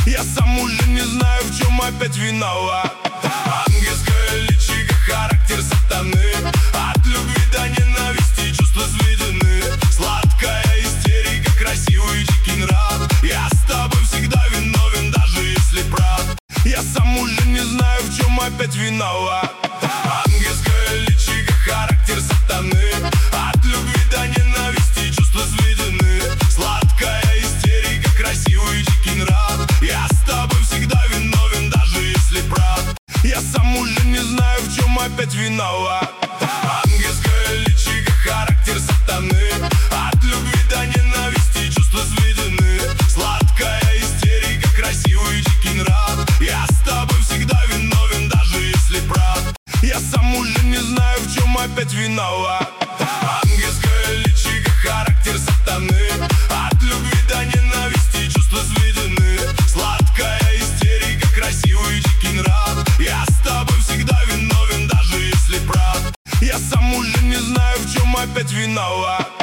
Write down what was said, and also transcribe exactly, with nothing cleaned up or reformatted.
Я сам уже не знаю, в чем опять виноват. Ангельское личико, характер сатаны. От любви до ненависти чувства сведены. Сладкая истерика, красивый дикий нрав. Я с тобой всегда виновен, даже если прав. Я сам уже не знаю, в чем опять виноват. Ангельское личико, характер сатаны. От любви до ненависти чувства сведены. Сладкая истерика, красивый дикий нрав. Я с тобой всегда виновен, даже если прав. Я сам уже не знаю, в чем опять виноват. Ангельское личико, характер сатаны. От любви до ненависти чувства сведены. Сладкая истерика, красивый дикий нрав. Я с тобой всегда виновен, даже если прав. Я сам уже не знаю, в чем опять виноват. Ангельское личико, характер сатаны. От любви до ненависти чувства сведены. Сладкая истерика, красивый дикий нрав. Я с тобой всегда виновен, даже если прав. Я сам уже не знаю, в чем опять виноват.